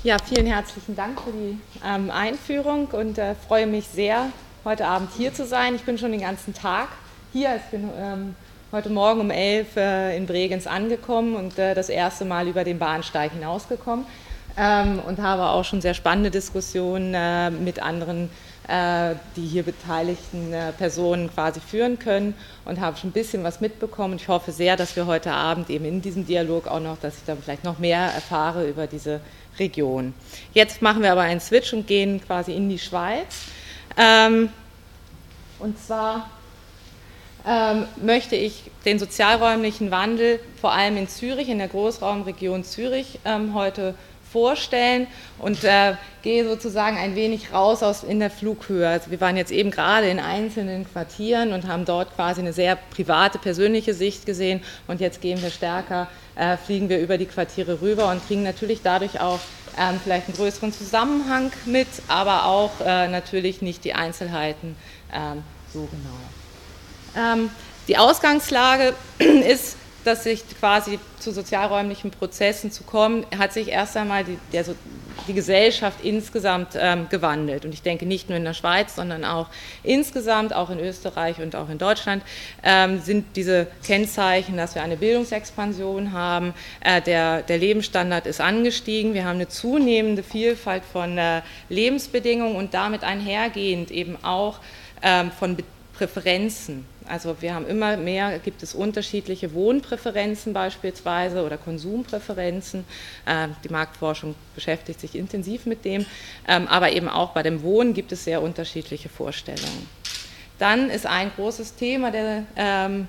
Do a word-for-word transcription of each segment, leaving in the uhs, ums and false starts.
Ja, vielen herzlichen Dank für die ähm, Einführung und äh, freue mich sehr, heute Abend hier zu sein. Ich bin schon den ganzen Tag hier. Ich bin ähm, heute Morgen um elf äh, in Bregenz angekommen und äh, das erste Mal über den Bahnsteig hinausgekommen ähm, und habe auch schon sehr spannende Diskussionen äh, mit anderen, äh, die hier beteiligten äh, Personen quasi führen können und habe schon ein bisschen was mitbekommen. Ich hoffe sehr, dass wir heute Abend eben in diesem Dialog auch noch, dass ich da vielleicht noch mehr erfahre über diese Region. Jetzt machen wir aber einen Switch und gehen quasi in die Schweiz. Ähm, und zwar ähm, möchte ich den sozialräumlichen Wandel vor allem in Zürich, in der Großraumregion Zürich, ähm, heute vorstellen und äh, gehe sozusagen ein wenig raus aus in der Flughöhe. Also wir waren jetzt eben gerade in einzelnen Quartieren und haben dort quasi eine sehr private, persönliche Sicht gesehen und jetzt gehen wir stärker, äh, fliegen wir über die Quartiere rüber und kriegen natürlich dadurch auch ähm, vielleicht einen größeren Zusammenhang mit, aber auch äh, natürlich nicht die Einzelheiten ähm, so genau. Ähm, die Ausgangslage ist, dass sich quasi zu sozialräumlichen Prozessen zu kommen, hat sich erst einmal die, der, die Gesellschaft insgesamt ähm, gewandelt. Und ich denke nicht nur in der Schweiz, sondern auch insgesamt, auch in Österreich und auch in Deutschland, ähm, sind diese Kennzeichen, dass wir eine Bildungsexpansion haben, äh, der, der Lebensstandard ist angestiegen, wir haben eine zunehmende Vielfalt von äh, Lebensbedingungen und damit einhergehend eben auch ähm, von Präferenzen. Also wir haben immer mehr, gibt es unterschiedliche Wohnpräferenzen beispielsweise oder Konsumpräferenzen. Die Marktforschung beschäftigt sich intensiv mit dem, aber eben auch bei dem Wohnen gibt es sehr unterschiedliche Vorstellungen. Dann ist ein großes Thema der, ähm,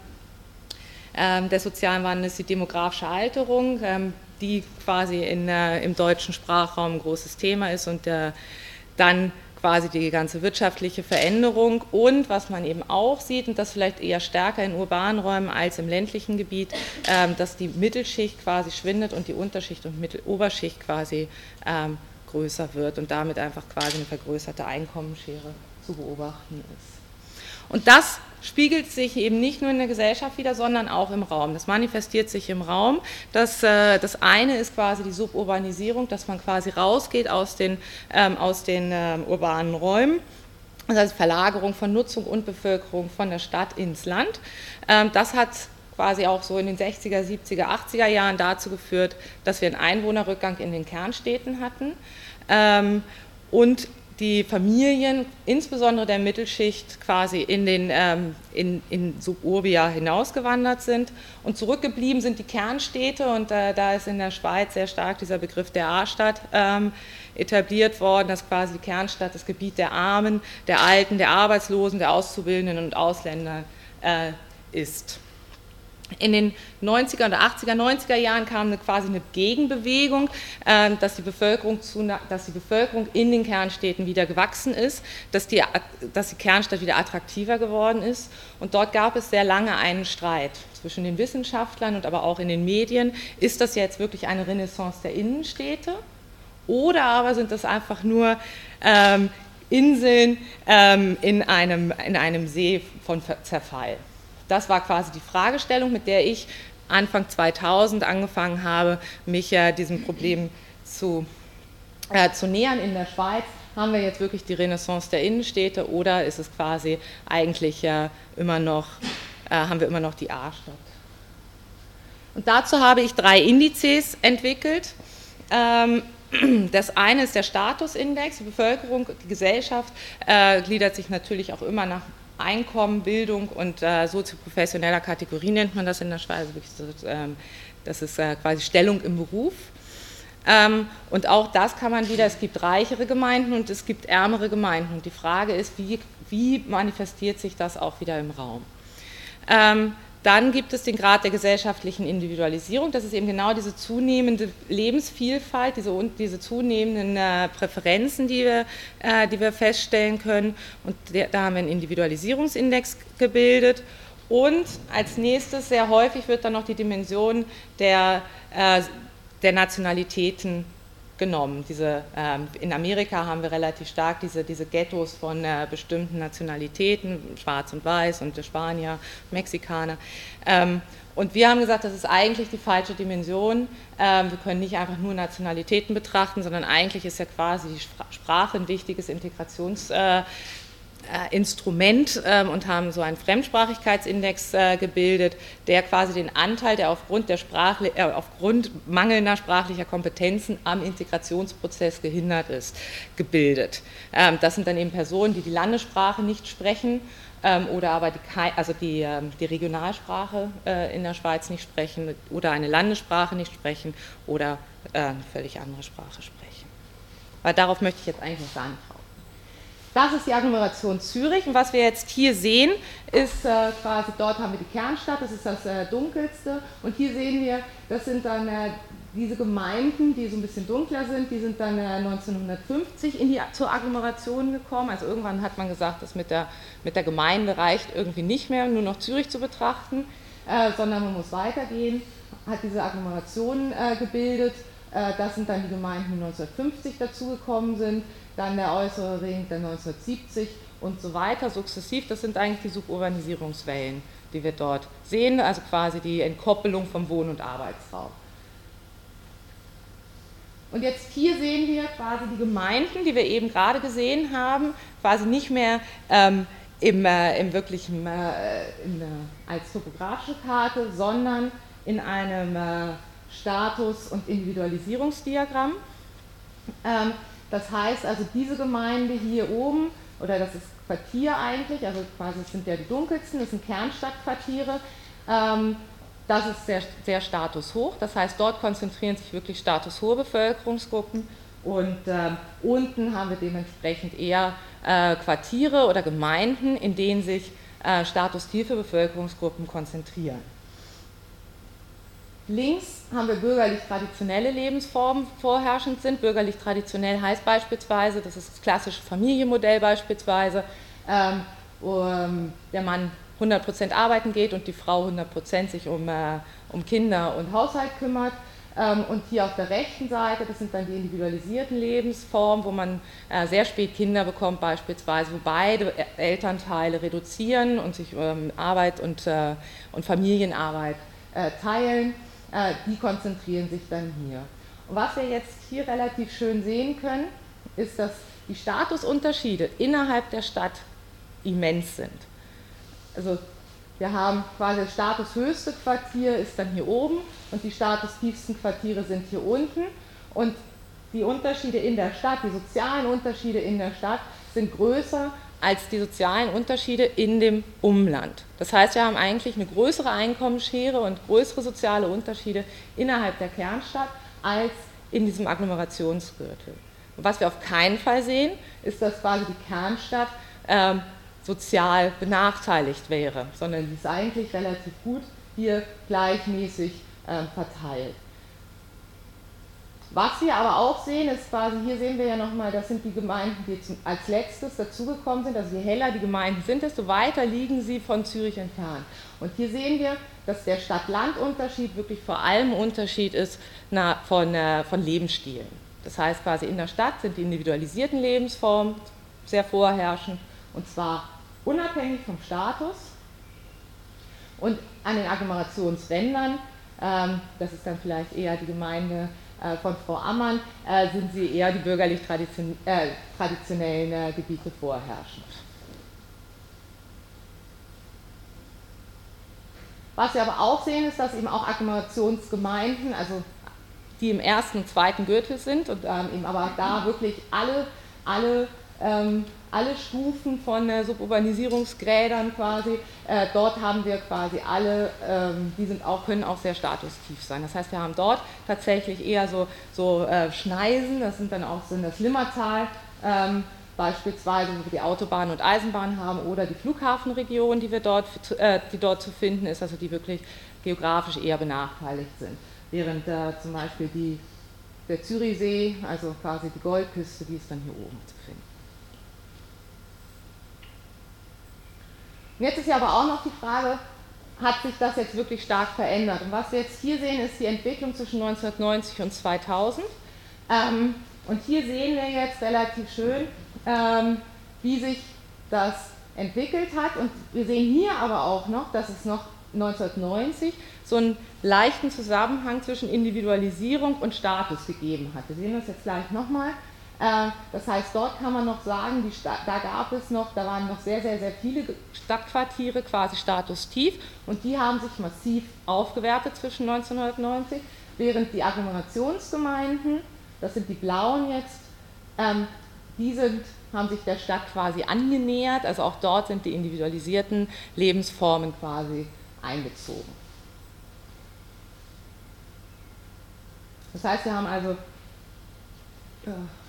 der sozialen Wandels die demografische Alterung, ähm, die quasi in, äh, im deutschen Sprachraum ein großes Thema ist und äh, dann quasi die ganze wirtschaftliche Veränderung und was man eben auch sieht, und das vielleicht eher stärker in urbanen Räumen als im ländlichen Gebiet, ähm, dass die Mittelschicht quasi schwindet und die Unterschicht und Mitteloberschicht quasi ähm, größer wird und damit einfach quasi eine vergrößerte Einkommensschere zu beobachten ist. Und das spiegelt sich eben nicht nur in der Gesellschaft wieder, sondern auch im Raum. Das manifestiert sich im Raum. Das, äh, das eine ist quasi die Suburbanisierung, dass man quasi rausgeht aus den, ähm, aus den ähm, urbanen Räumen. Das heißt Verlagerung von Nutzung und Bevölkerung von der Stadt ins Land. Ähm, das hat quasi auch so in den sechziger, siebziger, achtziger Jahren dazu geführt, dass wir einen Einwohnerrückgang in den Kernstädten hatten. Ähm, und die Familien, insbesondere der Mittelschicht, quasi in den ähm, in, in Suburbia hinausgewandert sind und zurückgeblieben sind die Kernstädte und äh, da ist in der Schweiz sehr stark dieser Begriff der A-Stadt ähm, etabliert worden, dass quasi die Kernstadt das Gebiet der Armen, der Alten, der Arbeitslosen, der Auszubildenden und Ausländer äh, ist. In den neunziger oder achtziger, neunziger Jahren kam eine, quasi eine Gegenbewegung, äh, dass, die Bevölkerung zu, dass die Bevölkerung in den Kernstädten wieder gewachsen ist, dass die, dass die Kernstadt wieder attraktiver geworden ist. Und dort gab es sehr lange einen Streit zwischen den Wissenschaftlern und aber auch in den Medien. Ist das jetzt wirklich eine Renaissance der Innenstädte oder aber sind das einfach nur ähm, Inseln ähm, in, einem, in einem See von Zerfall? Das war quasi die Fragestellung, mit der ich Anfang zweitausend angefangen habe, mich äh, diesem Problem zu, äh, zu nähern. In der Schweiz haben wir jetzt wirklich die Renaissance der Innenstädte oder ist es quasi eigentlich äh, immer noch, äh, haben wir immer noch die A-Stadt? Und dazu habe ich drei Indizes entwickelt. Ähm, Das eine ist der Statusindex, die Bevölkerung, die Gesellschaft äh, gliedert sich natürlich auch immer nach Einkommen, Bildung und äh, sozioprofessioneller Kategorie nennt man das in der Schweiz. Das ist äh, quasi Stellung im Beruf. Ähm, und auch das kann man wieder, es gibt reichere Gemeinden und es gibt ärmere Gemeinden. Und die Frage ist, wie, wie manifestiert sich das auch wieder im Raum? Ähm, Dann gibt es den Grad der gesellschaftlichen Individualisierung. Das ist eben genau diese zunehmende Lebensvielfalt, diese, diese zunehmenden äh, Präferenzen, die wir, äh, die wir feststellen können. Und der, da haben wir einen Individualisierungsindex gebildet. Und als nächstes, sehr häufig, wird dann noch die Dimension der, äh, der Nationalitäten genommen. Diese, ähm, in Amerika haben wir relativ stark diese, diese Ghettos von äh, bestimmten Nationalitäten, Schwarz und Weiß und Spanier, Mexikaner. Ähm, und wir haben gesagt, das ist eigentlich die falsche Dimension. Ähm, wir können nicht einfach nur Nationalitäten betrachten, sondern eigentlich ist ja quasi die Sprache ein wichtiges Integrations- äh, Instrument ähm, und haben so einen Fremdsprachigkeitsindex äh, gebildet, der quasi den Anteil, der aufgrund, der Sprachli äh, aufgrund mangelnder sprachlicher Kompetenzen am Integrationsprozess gehindert ist, gebildet. Ähm, das sind dann eben Personen, die die Landessprache nicht sprechen ähm, oder aber die, also die, ähm, die Regionalsprache äh, in der Schweiz nicht sprechen oder eine Landessprache nicht sprechen oder äh, eine völlig andere Sprache sprechen. Weil darauf möchte ich jetzt eigentlich noch gar nicht drauf. Das ist die Agglomeration Zürich und was wir jetzt hier sehen, ist äh, quasi, dort haben wir die Kernstadt, das ist das äh, dunkelste und hier sehen wir, das sind dann äh, diese Gemeinden, die so ein bisschen dunkler sind, die sind dann äh, neunzehnhundertfünfzig in die, zur Agglomeration gekommen, also irgendwann hat man gesagt, das mit der, mit der Gemeinde reicht irgendwie nicht mehr, nur noch Zürich zu betrachten, äh, sondern man muss weitergehen, hat diese Agglomeration äh, gebildet, äh, das sind dann die Gemeinden, die neunzehnhundertfünfzig dazugekommen sind, dann der äußere Ring, der neunzehnhundertsiebzig und so weiter, sukzessiv. Das sind eigentlich die Suburbanisierungswellen, die wir dort sehen, also quasi die Entkoppelung vom Wohn- und Arbeitsraum. Und jetzt hier sehen wir quasi die Gemeinden, die wir eben gerade gesehen haben, quasi nicht mehr ähm, im, äh, im wirklichen, äh, in, äh, als topografische Karte, sondern in einem äh, Status- und Individualisierungsdiagramm. Ähm, Das heißt also, diese Gemeinde hier oben, oder das ist Quartier eigentlich, also quasi es sind ja die dunkelsten, das sind Kernstadtquartiere, ähm, das ist sehr, sehr statushoch, das heißt, dort konzentrieren sich wirklich statushohe Bevölkerungsgruppen und ähm, unten haben wir dementsprechend eher äh, Quartiere oder Gemeinden, in denen sich äh, statustiefe Bevölkerungsgruppen konzentrieren. Links haben wir bürgerlich-traditionelle Lebensformen vorherrschend sind. Bürgerlich-traditionell heißt beispielsweise, das ist das klassische Familienmodell beispielsweise, ähm, um, der Mann hundert Prozent arbeiten geht und die Frau hundert Prozent sich um, äh, um Kinder und Haushalt kümmert. Ähm, und hier auf der rechten Seite, das sind dann die individualisierten Lebensformen, wo man äh, sehr spät Kinder bekommt beispielsweise, wo beide Elternteile reduzieren und sich ähm, Arbeit und, äh, und Familienarbeit äh, teilen. Die konzentrieren sich dann hier. Und was wir jetzt hier relativ schön sehen können, ist, dass die Statusunterschiede innerhalb der Stadt immens sind. Also wir haben quasi das statushöchste Quartier ist dann hier oben und die statustiefsten Quartiere sind hier unten und die Unterschiede in der Stadt, die sozialen Unterschiede in der Stadt sind größer als die sozialen Unterschiede in dem Umland. Das heißt, wir haben eigentlich eine größere Einkommensschere und größere soziale Unterschiede innerhalb der Kernstadt als in diesem Agglomerationsgürtel. Und was wir auf keinen Fall sehen, ist, dass quasi die Kernstadt ähm, sozial benachteiligt wäre, sondern die ist eigentlich relativ gut hier gleichmäßig ähm, verteilt. Was wir aber auch sehen, ist quasi, hier sehen wir ja nochmal, das sind die Gemeinden, die zum, als letztes dazugekommen sind, also je heller die Gemeinden sind, desto weiter liegen sie von Zürich entfernt. Und hier sehen wir, dass der Stadt-Land-Unterschied wirklich vor allem ein Unterschied ist na, von, äh, von Lebensstilen. Das heißt quasi in der Stadt sind die individualisierten Lebensformen sehr vorherrschend und zwar unabhängig vom Status und an den Agglomerationsrändern, ähm, das ist dann vielleicht eher die Gemeinde von Frau Ammann, äh, sind sie eher die bürgerlich-tradition äh, traditionellen äh, Gebiete vorherrschend. Was wir aber auch sehen, ist, dass eben auch Agglomerationsgemeinden, also die im ersten und zweiten Gürtel sind und ähm, eben aber da wirklich alle, alle ähm, alle Stufen von äh, Suburbanisierungsgrädern quasi, äh, dort haben wir quasi alle, ähm, die sind auch, können auch sehr statustief sein. Das heißt, wir haben dort tatsächlich eher so, so äh, Schneisen, das sind dann auch sind das Limmatal, ähm, beispielsweise, wo wir die Autobahn und Eisenbahn haben oder die Flughafenregion, die, wir dort, äh, die dort zu finden ist, also die wirklich geografisch eher benachteiligt sind. Während äh, zum Beispiel die, der Zürichsee, also quasi die Goldküste, die ist dann hier oben zu finden. Und jetzt ist ja aber auch noch die Frage, hat sich das jetzt wirklich stark verändert? Und was wir jetzt hier sehen, ist die Entwicklung zwischen neunzehnhundertneunzig und zweitausend. Ähm, und hier sehen wir jetzt relativ schön, ähm, wie sich das entwickelt hat. Und wir sehen hier aber auch noch, dass es noch neunzehnhundertneunzig so einen leichten Zusammenhang zwischen Individualisierung und Status gegeben hat. Wir sehen das jetzt gleich nochmal. Das heißt, dort kann man noch sagen, die da gab es noch, da waren noch sehr, sehr, sehr viele Stadtquartiere, quasi statustief, und die haben sich massiv aufgewertet zwischen neunzehnhundertneunzig, während die Agglomerationsgemeinden, das sind die blauen jetzt, ähm, die sind, haben sich der Stadt quasi angenähert, also auch dort sind die individualisierten Lebensformen quasi einbezogen. Das heißt, wir haben also äh,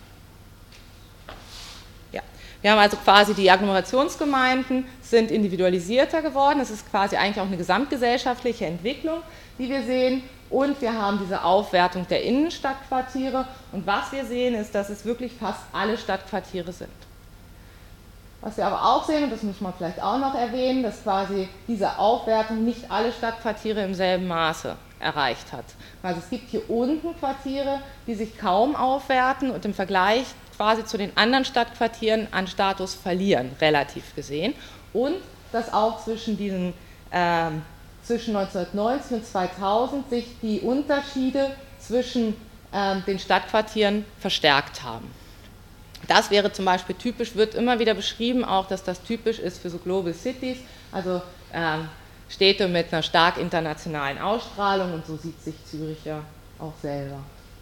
ja, wir haben also quasi die Agglomerationsgemeinden sind individualisierter geworden. Das ist quasi eigentlich auch eine gesamtgesellschaftliche Entwicklung, die wir sehen. Und wir haben diese Aufwertung der Innenstadtquartiere. Und was wir sehen, ist, dass es wirklich fast alle Stadtquartiere sind. Was wir aber auch sehen, und das muss man vielleicht auch noch erwähnen, dass quasi diese Aufwertung nicht alle Stadtquartiere im selben Maße erreicht hat. Also es gibt hier unten Quartiere, die sich kaum aufwerten und im Vergleich quasi zu den anderen Stadtquartieren an Status verlieren, relativ gesehen. Und dass auch zwischen, diesen, äh, zwischen neunzehnhundertneunzig und zweitausend sich die Unterschiede zwischen äh, den Stadtquartieren verstärkt haben. Das wäre zum Beispiel typisch, wird immer wieder beschrieben, auch dass das typisch ist für so Global Cities, also äh, Städte mit einer stark internationalen Ausstrahlung, und so sieht sich Zürich ja auch selber.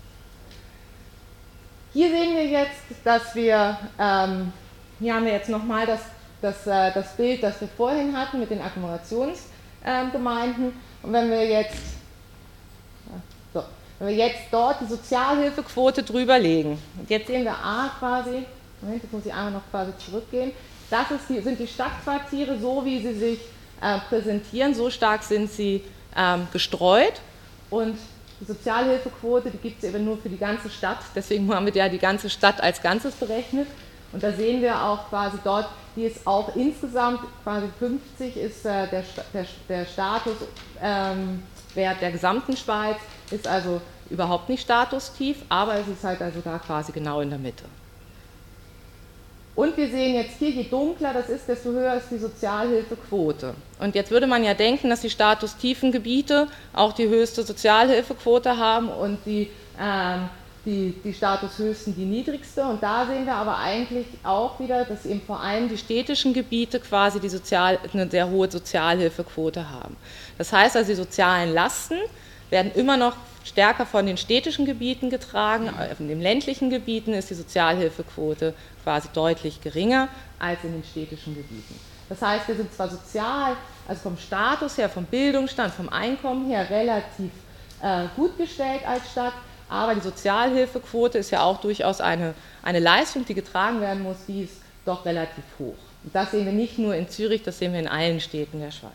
Hier sehen wir jetzt, dass wir, ähm, hier haben wir jetzt nochmal das, das, äh, das Bild, das wir vorhin hatten mit den Agglomerationsgemeinden. Ähm, und wenn wir jetzt, ja, so, wenn wir jetzt dort die Sozialhilfequote drüber legen, und jetzt sehen wir A quasi, Moment, jetzt muss ich einmal noch quasi zurückgehen, das ist die, sind die Stadtquartiere, so wie sie sich äh, präsentieren, so stark sind sie ähm, gestreut, und die Sozialhilfequote, die gibt es eben nur für die ganze Stadt, deswegen haben wir ja die ganze Stadt als Ganzes berechnet. Und da sehen wir auch quasi dort, die ist auch insgesamt quasi fünfzig ist äh, der, der, der Statuswert ähm, der gesamten Schweiz, ist also überhaupt nicht statustief, aber es ist halt also da quasi genau in der Mitte. Und wir sehen jetzt hier, je dunkler das ist, desto höher ist die Sozialhilfequote. Und jetzt würde man ja denken, dass die statustiefen Gebiete auch die höchste Sozialhilfequote haben und die, ähm, die, die statushöchsten die niedrigste. Und da sehen wir aber eigentlich auch wieder, dass eben vor allem die städtischen Gebiete quasi die Sozial, eine sehr hohe Sozialhilfequote haben. Das heißt also, die sozialen Lasten werden immer noch stärker von den städtischen Gebieten getragen. In den ländlichen Gebieten ist die Sozialhilfequote quasi deutlich geringer als in den städtischen Gebieten. Das heißt, wir sind zwar sozial, also vom Status her, vom Bildungsstand, vom Einkommen her relativ äh, gut gestellt als Stadt, aber die Sozialhilfequote ist ja auch durchaus eine, eine Leistung, die getragen werden muss, die ist doch relativ hoch. Und das sehen wir nicht nur in Zürich, das sehen wir in allen Städten der Schweiz.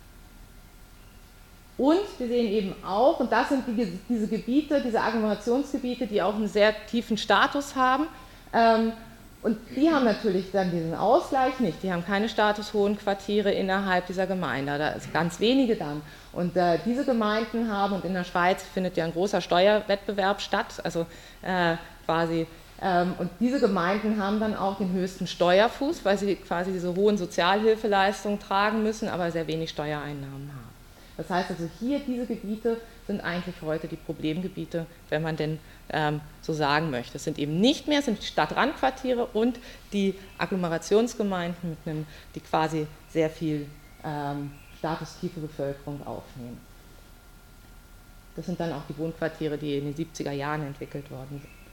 Und wir sehen eben auch, und das sind die, diese Gebiete, diese Agglomerationsgebiete, die auch einen sehr tiefen Status haben, ähm, und die haben natürlich dann diesen Ausgleich nicht, die haben keine statushohen Quartiere innerhalb dieser Gemeinde, da ist ganz wenige dann. Und äh, diese Gemeinden haben, und in der Schweiz findet ja ein großer Steuerwettbewerb statt, also äh, quasi, ähm, und diese Gemeinden haben dann auch den höchsten Steuerfuß, weil sie quasi diese hohen Sozialhilfeleistungen tragen müssen, aber sehr wenig Steuereinnahmen haben. Das heißt also, hier diese Gebiete sind eigentlich heute die Problemgebiete, wenn man denn ähm, so sagen möchte. Es sind eben nicht mehr, es sind die Stadtrandquartiere und die Agglomerationsgemeinden, mit einem, die quasi sehr viel ähm, statustiefe Bevölkerung aufnehmen. Das sind dann auch die Wohnquartiere, die in den siebziger Jahren entwickelt worden sind.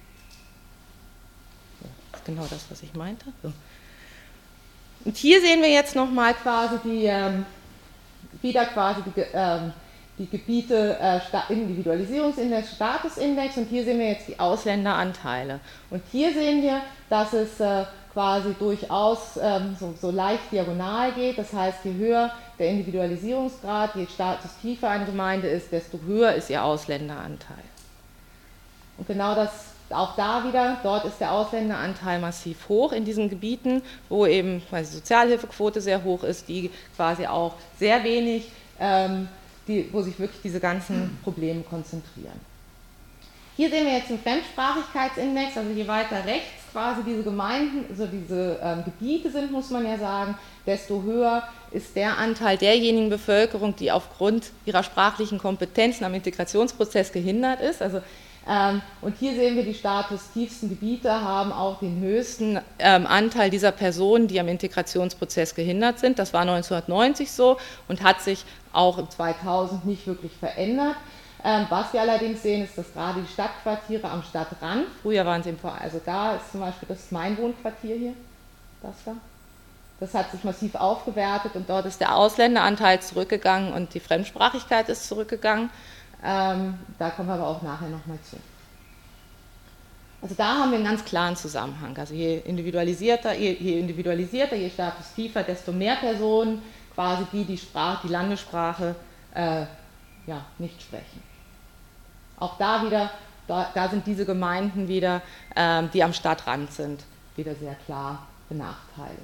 Ja, das ist genau das, was ich meinte. So. Und hier sehen wir jetzt nochmal quasi die ähm, wieder quasi die, ähm, die Gebiete äh, Individualisierungsindex, Statusindex, und hier sehen wir jetzt die Ausländeranteile. Und hier sehen wir, dass es äh, quasi durchaus ähm, so, so leicht diagonal geht, das heißt, je höher der Individualisierungsgrad, je statustiefer eine Gemeinde ist, desto höher ist ihr Ausländeranteil. Und genau das, auch da wieder, dort ist der Ausländeranteil massiv hoch in diesen Gebieten, wo eben die Sozialhilfequote sehr hoch ist, die quasi auch sehr wenig, ähm, die, wo sich wirklich diese ganzen Probleme konzentrieren. Hier sehen wir jetzt den Fremdsprachigkeitsindex, also je weiter rechts quasi diese Gemeinden, also diese ähm, Gebiete sind, muss man ja sagen, desto höher ist der Anteil derjenigen Bevölkerung, die aufgrund ihrer sprachlichen Kompetenzen am Integrationsprozess gehindert ist. Also, ähm, und hier sehen wir, die statustiefsten Gebiete haben auch den höchsten ähm, Anteil dieser Personen, die am Integrationsprozess gehindert sind. Das war neunzehnhundertneunzig so und hat sich auch im zweitausend nicht wirklich verändert. Ähm, was wir allerdings sehen, ist, dass gerade die Stadtquartiere am Stadtrand, früher waren sie im Vor-, also da ist zum Beispiel, das ist mein Wohnquartier hier, das da, das hat sich massiv aufgewertet und dort ist der Ausländeranteil zurückgegangen und die Fremdsprachigkeit ist zurückgegangen. Ähm, da kommen wir aber auch nachher nochmal zu. Also da haben wir einen ganz klaren Zusammenhang. Also je individualisierter, je, je individualisierter, je statustiefer, desto mehr Personen quasi, die die Sprache, die Landessprache äh, ja, nicht sprechen. Auch da wieder, da, da sind diese Gemeinden wieder, ähm, die am Stadtrand sind, wieder sehr klar benachteiligt.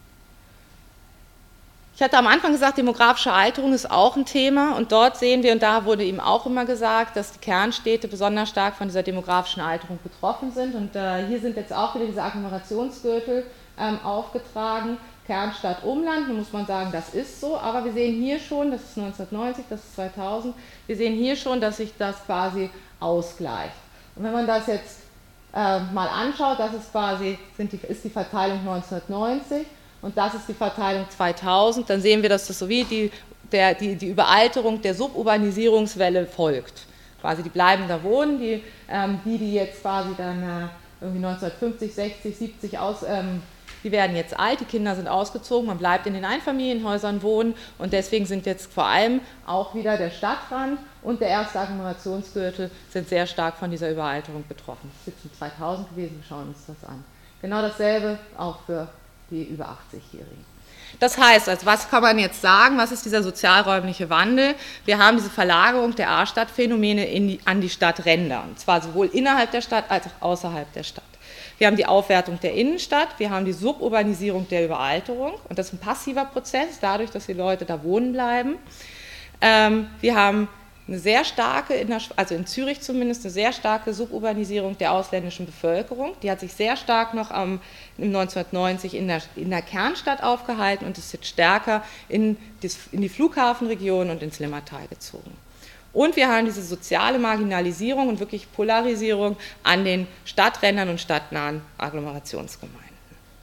Ich hatte am Anfang gesagt, demografische Alterung ist auch ein Thema und dort sehen wir, und da wurde eben auch immer gesagt, dass die Kernstädte besonders stark von dieser demografischen Alterung betroffen sind und äh, hier sind jetzt auch wieder diese Agglomerationsgürtel ähm, aufgetragen, Kernstadt, Umland, nun muss man sagen, das ist so, aber wir sehen hier schon, das ist neunzehnhundertneunzig, das ist zweitausend, wir sehen hier schon, dass sich das quasi ausgleicht. Und wenn man das jetzt äh, mal anschaut, das ist quasi, sind die, ist die Verteilung neunzehnhundertneunzig und das ist die Verteilung zweitausend, dann sehen wir, dass das so wie die, der, die, die Überalterung der Suburbanisierungswelle folgt. Quasi die bleiben da wohnen, die, ähm, die, die jetzt quasi dann äh, irgendwie neunzehnhundertfünfzig, sechzig, siebzig aus... Ähm, Die werden jetzt alt, die Kinder sind ausgezogen, man bleibt in den Einfamilienhäusern wohnen und deswegen sind jetzt vor allem auch wieder der Stadtrand und der erste Agglomerationsgürtel sind sehr stark von dieser Überalterung betroffen. Das ist jetzt zweitausend gewesen, wir schauen uns das an. Genau dasselbe auch für die über achtzig-Jährigen. Das heißt, also was kann man jetzt sagen, was ist dieser sozialräumliche Wandel? Wir haben diese Verlagerung der A-Stadt-Phänomene in die, an die Stadtränder, und zwar sowohl innerhalb der Stadt als auch außerhalb der Stadt. Wir haben die Aufwertung der Innenstadt, wir haben die Suburbanisierung der Überalterung und das ist ein passiver Prozess, dadurch, dass die Leute da wohnen bleiben. Ähm, wir haben eine sehr starke, in der, also in Zürich zumindest, eine sehr starke Suburbanisierung der ausländischen Bevölkerung. Die hat sich sehr stark noch am, im neunzehnhundertneunzig in der, in der Kernstadt aufgehalten und ist jetzt stärker in, das, in die Flughafenregion und ins Limmatal gezogen. Und wir haben diese soziale Marginalisierung und wirklich Polarisierung an den Stadträndern und stadtnahen Agglomerationsgemeinden.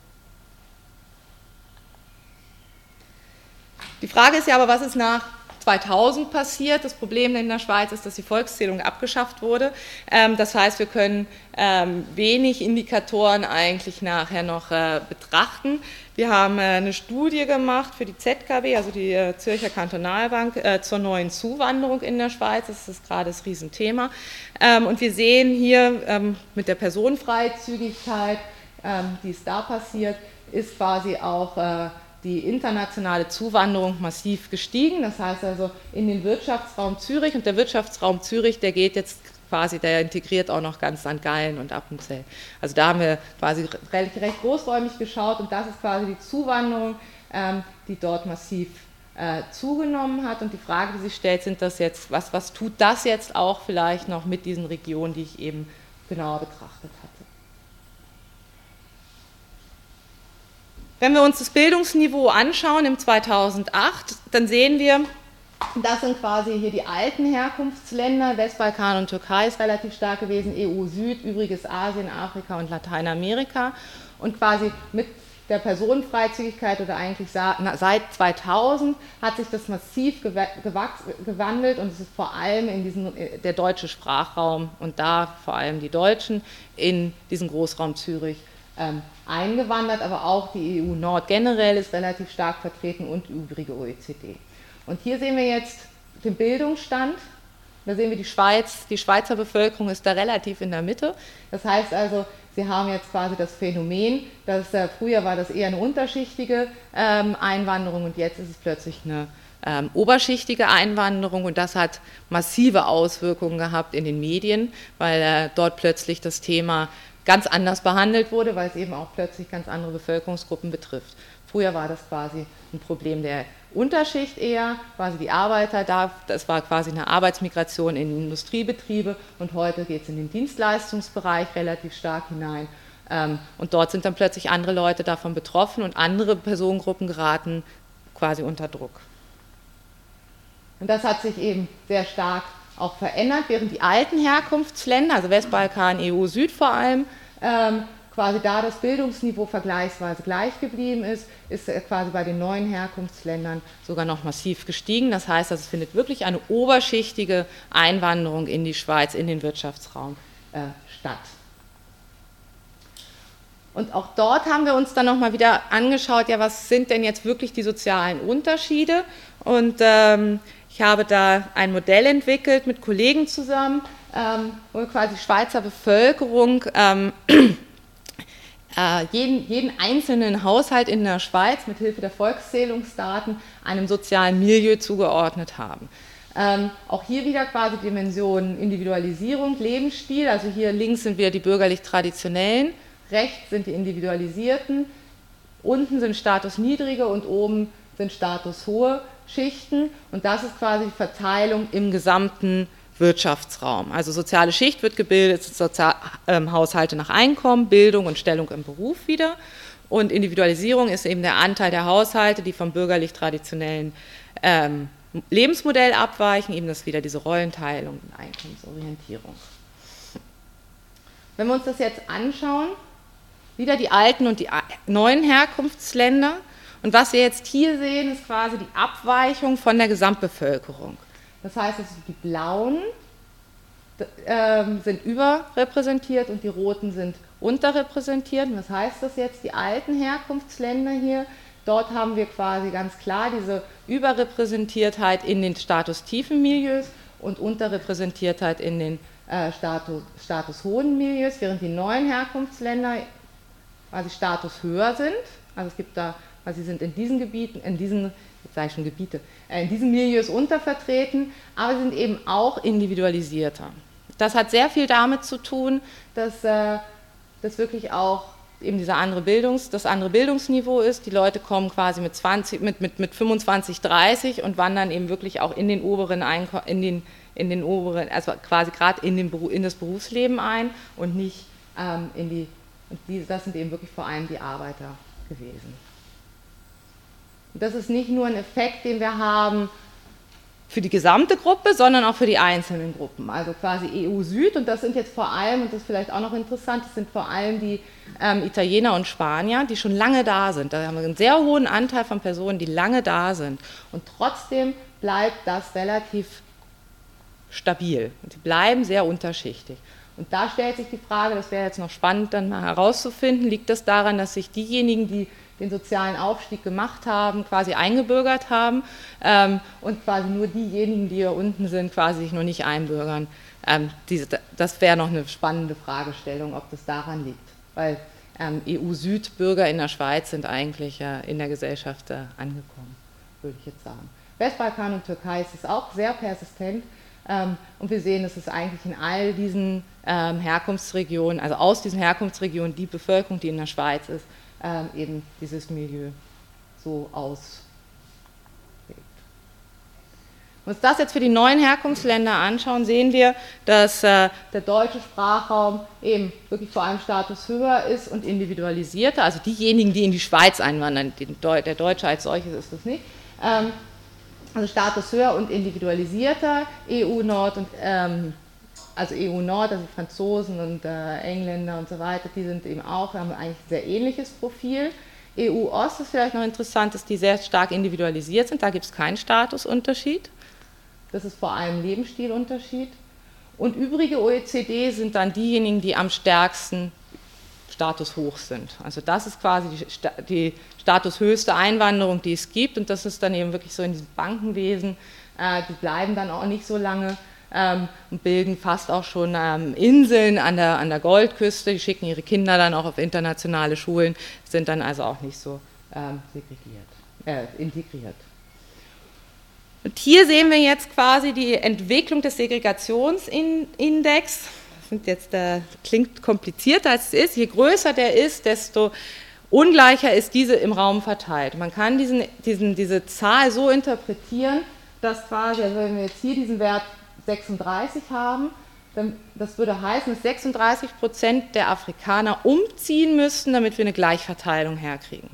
Die Frage ist ja aber, was ist nach zweitausend passiert? Das Problem in der Schweiz ist, dass die Volkszählung abgeschafft wurde. Das heißt, wir können wenig Indikatoren eigentlich nachher noch betrachten. Wir haben eine Studie gemacht für die Z K B, also die Zürcher Kantonalbank, zur neuen Zuwanderung in der Schweiz. Das ist gerade das Riesenthema. Und wir sehen hier mit der Personenfreizügigkeit, die ist da passiert, ist quasi auch die internationale Zuwanderung massiv gestiegen. Das heißt also in den Wirtschaftsraum Zürich, und der Wirtschaftsraum Zürich, der geht jetzt quasi, der integriert auch noch ganz Sankt Gallen und Appenzell. Also da haben wir quasi recht, recht großräumig geschaut und das ist quasi die Zuwanderung, ähm, die dort massiv äh, zugenommen hat. Und die Frage, die sich stellt, sind das jetzt, was, was tut das jetzt auch vielleicht noch mit diesen Regionen, die ich eben genauer betrachtet hatte. Wenn wir uns das Bildungsniveau anschauen im zweitausendacht, dann sehen wir, das sind quasi hier die alten Herkunftsländer, Westbalkan und Türkei ist relativ stark gewesen, E U Süd, übriges Asien, Afrika und Lateinamerika. Und quasi mit der Personenfreizügigkeit oder eigentlich seit zweitausend hat sich das massiv gewandelt und es ist vor allem in diesen, der deutsche Sprachraum und da vor allem die Deutschen in diesen Großraum Zürich ähm, eingewandert, aber auch die E U Nord generell ist relativ stark vertreten und die übrige O E C D. Und hier sehen wir jetzt den Bildungsstand, da sehen wir die Schweiz, die Schweizer Bevölkerung ist da relativ in der Mitte. Das heißt also, Sie haben jetzt quasi das Phänomen, dass äh, früher war das eher eine unterschichtige ähm, Einwanderung und jetzt ist es plötzlich eine ähm, oberschichtige Einwanderung und das hat massive Auswirkungen gehabt in den Medien, weil äh, dort plötzlich das Thema ganz anders behandelt wurde, weil es eben auch plötzlich ganz andere Bevölkerungsgruppen betrifft. Früher war das quasi ein Problem der Unterschicht eher, quasi die Arbeiter, da, das war quasi eine Arbeitsmigration in Industriebetriebe und heute geht es in den Dienstleistungsbereich relativ stark hinein ähm, und dort sind dann plötzlich andere Leute davon betroffen und andere Personengruppen geraten quasi unter Druck. Und das hat sich eben sehr stark auch verändert, während die alten Herkunftsländer, also Westbalkan, E U, Süd vor allem, ähm, quasi da das Bildungsniveau vergleichsweise gleich geblieben ist, ist quasi bei den neuen Herkunftsländern sogar noch massiv gestiegen. Das heißt, es findet wirklich eine oberschichtige Einwanderung in die Schweiz, in den Wirtschaftsraum äh, statt. Und auch dort haben wir uns dann nochmal wieder angeschaut, ja, was sind denn jetzt wirklich die sozialen Unterschiede? Und ähm, ich habe da ein Modell entwickelt mit Kollegen zusammen, ähm, wo wir quasi Schweizer Bevölkerung ähm, Jeden, jeden einzelnen Haushalt in der Schweiz mit Hilfe der Volkszählungsdaten einem sozialen Milieu zugeordnet haben. Ähm, auch hier wieder quasi Dimensionen Individualisierung, Lebensstil, also hier links sind wieder die bürgerlich-traditionellen, rechts sind die individualisierten, unten sind statusniedrige und oben sind statushohe Schichten und das ist quasi die Verteilung im gesamten Wirtschaftsraum. Also soziale Schicht wird gebildet, Sozial ähm, Haushalte nach Einkommen, Bildung und Stellung im Beruf wieder. Und Individualisierung ist eben der Anteil der Haushalte, die vom bürgerlich-traditionellen ähm, Lebensmodell abweichen, eben das wieder diese Rollenteilung und Einkommensorientierung. Wenn wir uns das jetzt anschauen, wieder die alten und die neuen Herkunftsländer. Und was wir jetzt hier sehen, ist quasi die Abweichung von der Gesamtbevölkerung. Das heißt, die blauen äh, sind überrepräsentiert und die roten sind unterrepräsentiert. Und was heißt das jetzt? Die alten Herkunftsländer hier, dort haben wir quasi ganz klar diese Überrepräsentiertheit in den statustiefen Milieus und Unterrepräsentiertheit in den äh, Status, statushohen Milieus, während die neuen Herkunftsländer quasi Status höher sind. Also es gibt da, also sie sind in diesen Gebieten, in diesen jetzt sage ich schon Gebiete, in diesen Milieus untervertreten, aber sie sind eben auch individualisierter. Das hat sehr viel damit zu tun, dass äh, das wirklich auch eben dieser andere Bildungs, das andere Bildungsniveau ist. Die Leute kommen quasi mit, zwanzig, mit, mit, mit fünfundzwanzig, dreißig und wandern eben wirklich auch in den oberen Einko in den, in den oberen, also quasi gerade in, den, in das Berufsleben ein und nicht ähm, in die, und die, das sind eben wirklich vor allem die Arbeiter gewesen. Das ist nicht nur ein Effekt, den wir haben für die gesamte Gruppe, sondern auch für die einzelnen Gruppen. Also quasi E U Süd und das sind jetzt vor allem, und das ist vielleicht auch noch interessant, das sind vor allem die ähm, Italiener und Spanier, die schon lange da sind. Da haben wir einen sehr hohen Anteil von Personen, die lange da sind. Und trotzdem bleibt das relativ stabil. Und sie bleiben sehr unterschichtig. Und da stellt sich die Frage, das wäre jetzt noch spannend dann mal herauszufinden, liegt das daran, dass sich diejenigen, die den sozialen Aufstieg gemacht haben, quasi eingebürgert haben ähm, und quasi nur diejenigen, die hier unten sind, quasi sich noch nicht einbürgern. Ähm, diese, das wäre noch eine spannende Fragestellung, ob das daran liegt, weil ähm, E U-Süd-Bürger in der Schweiz sind eigentlich äh, in der Gesellschaft äh, angekommen, würde ich jetzt sagen. Westbalkan und Türkei ist es auch sehr persistent ähm, und wir sehen, dass es eigentlich in all diesen ähm, Herkunftsregionen, also aus diesen Herkunftsregionen, die Bevölkerung, die in der Schweiz ist, Ähm, eben dieses Milieu so ausprägt. Wenn wir uns das jetzt für die neuen Herkunftsländer anschauen, sehen wir, dass äh, der deutsche Sprachraum eben wirklich vor allem Status höher ist und individualisierter, also diejenigen, die in die Schweiz einwandern, der Deutsche als solches ist das nicht, ähm, also Status höher und individualisierter, E U-Nord und ähm, also E U-Nord, also Franzosen und äh, Engländer und so weiter, die sind eben auch, haben eigentlich ein sehr ähnliches Profil. E U-Ost ist vielleicht noch interessant, dass die sehr stark individualisiert sind, da gibt es keinen Statusunterschied. Das ist vor allem Lebensstilunterschied. Und übrige O E C D sind dann diejenigen, die am stärksten statushoch sind. Also das ist quasi die, die statushöchste Einwanderung, die es gibt und das ist dann eben wirklich so in diesem Bankenwesen, äh, die bleiben dann auch nicht so lange. Ähm, und bilden fast auch schon ähm, Inseln an der, an der Goldküste, die schicken ihre Kinder dann auch auf internationale Schulen, sind dann also auch nicht so ähm, segregiert, äh, integriert. Und hier sehen wir jetzt quasi die Entwicklung des Segregationsindex sind jetzt, äh, klingt komplizierter als es ist, je größer der ist, desto ungleicher ist diese im Raum verteilt. Man kann diesen, diesen, diese Zahl so interpretieren, dass quasi, also wenn wir jetzt hier diesen Wert sechsunddreißig haben, dann, das würde heißen, dass sechsunddreißig Prozent der Afrikaner umziehen müssten, damit wir eine Gleichverteilung herkriegen.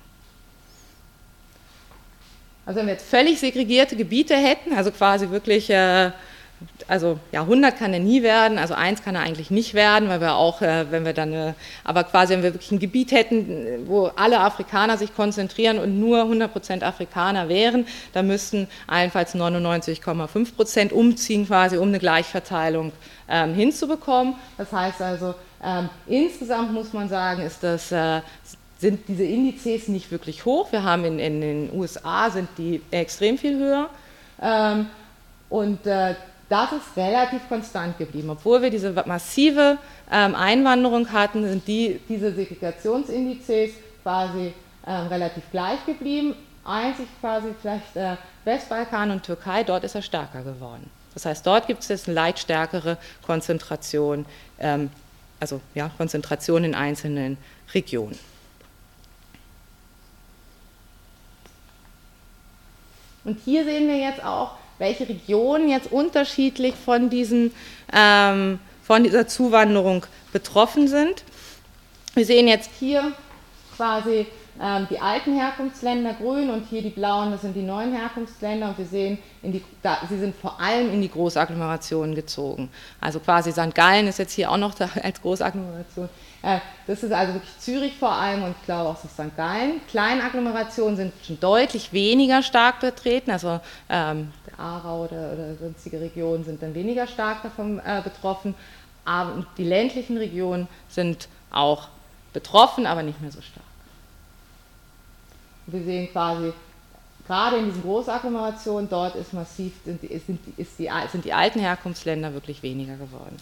Also wenn wir jetzt völlig segregierte Gebiete hätten, also quasi wirklich, äh, also ja, hundert kann er nie werden, also eins kann er eigentlich nicht werden, weil wir auch, äh, wenn wir dann, äh, aber quasi, wenn wir wirklich ein Gebiet hätten, wo alle Afrikaner sich konzentrieren und nur hundert Prozent Afrikaner wären, dann müssten allenfalls neunundneunzig Komma fünf Prozent umziehen quasi, um eine Gleichverteilung ähm, hinzubekommen. Das heißt also, ähm, insgesamt muss man sagen, ist das, äh, sind diese Indizes nicht wirklich hoch. Wir haben in, in den U S A sind die extrem viel höher ähm, und äh, das ist relativ konstant geblieben. Obwohl wir diese massive ähm, Einwanderung hatten, sind die, diese Segregationsindizes quasi ähm, relativ gleich geblieben. Einzig quasi vielleicht äh, Westbalkan und Türkei, dort ist er stärker geworden. Das heißt, dort gibt es jetzt eine leicht stärkere Konzentration, ähm, also ja, Konzentration in einzelnen Regionen. Und hier sehen wir jetzt auch, welche Regionen jetzt unterschiedlich von, diesen, ähm, von dieser Zuwanderung betroffen sind. Wir sehen jetzt hier quasi ähm, die alten Herkunftsländer grün und hier die blauen, das sind die neuen Herkunftsländer und wir sehen, in die, da, sie sind vor allem in die Großagglomerationen gezogen. Also quasi Sankt Gallen ist jetzt hier auch noch da als Großagglomeration. Äh, das ist also wirklich Zürich vor allem und ich glaube auch so Sankt Gallen. Kleinagglomerationen sind schon deutlich weniger stark vertreten, also ähm, der Aargau oder, oder sonstige Regionen sind dann weniger stark davon äh, betroffen, aber die ländlichen Regionen sind auch betroffen, aber nicht mehr so stark. Wir sehen quasi, gerade in diesen Großagglomerationen, dort ist massiv, sind die, sind die, ist die, sind die alten Herkunftsländer wirklich weniger geworden.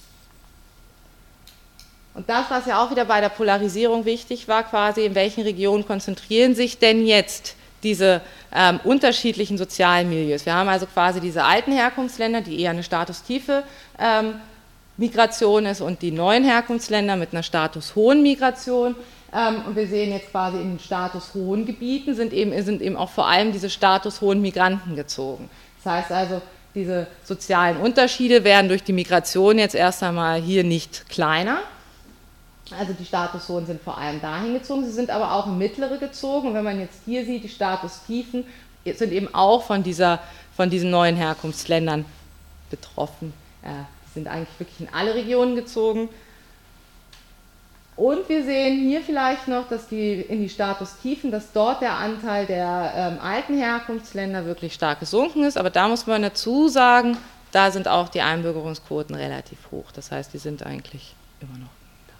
Und das, was ja auch wieder bei der Polarisierung wichtig war, quasi, in welchen Regionen konzentrieren sich denn jetzt diese ähm, unterschiedlichen sozialen Milieus. Wir haben also quasi diese alten Herkunftsländer, die eher eine statustiefe ähm, Migration ist und die neuen Herkunftsländer mit einer statushohen Migration. Ähm, und wir sehen jetzt quasi in den statushohen Gebieten sind eben, sind eben auch vor allem diese statushohen Migranten gezogen. Das heißt also, diese sozialen Unterschiede werden durch die Migration jetzt erst einmal hier nicht kleiner. Also die Statushohen sind vor allem dahin gezogen, sie sind aber auch in mittlere gezogen. Und wenn man jetzt hier sieht, die Statustiefen sind eben auch von, dieser, von diesen neuen Herkunftsländern betroffen. Äh, die sind eigentlich wirklich in alle Regionen gezogen. Und wir sehen hier vielleicht noch, dass die in die Statustiefen, dass dort der Anteil der ähm, alten Herkunftsländer wirklich stark gesunken ist. Aber da muss man dazu sagen, da sind auch die Einbürgerungsquoten relativ hoch. Das heißt, die sind eigentlich immer noch.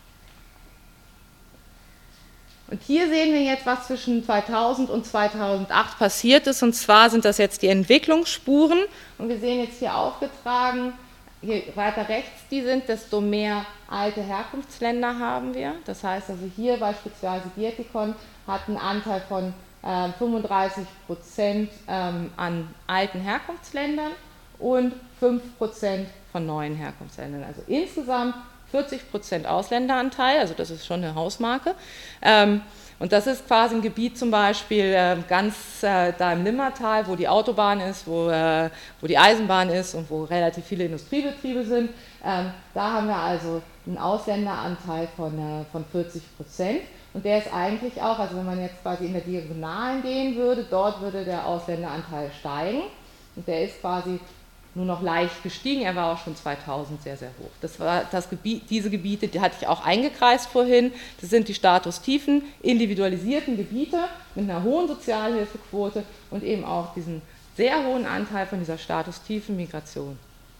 Und hier sehen wir jetzt, was zwischen zweitausend und zweitausendacht passiert ist, und zwar sind das jetzt die Entwicklungsspuren. Und wir sehen jetzt hier aufgetragen, je weiter rechts die sind, desto mehr alte Herkunftsländer haben wir. Das heißt also hier beispielsweise Dietikon hat einen Anteil von äh, fünfunddreißig Prozent ähm, an alten Herkunftsländern und fünf Prozent von neuen Herkunftsländern. Also insgesamt vierzig Prozent Ausländeranteil, also das ist schon eine Hausmarke. Ähm, und das ist quasi ein Gebiet zum Beispiel äh, ganz äh, da im Limmatal, wo die Autobahn ist, wo, äh, wo die Eisenbahn ist und wo relativ viele Industriebetriebe sind. Ähm, da haben wir also einen Ausländeranteil von, äh, von vierzig Prozent. Und der ist eigentlich auch, also wenn man jetzt quasi in der Diagonalen gehen würde, dort würde der Ausländeranteil steigen. Und der ist quasi nur noch leicht gestiegen, er war auch schon zweitausend sehr, sehr hoch. Das war das Gebiet, diese Gebiete, die hatte ich auch eingekreist vorhin, das sind die statustiefen, individualisierten Gebiete mit einer hohen Sozialhilfequote und eben auch diesen sehr hohen Anteil von dieser statustiefen Migration.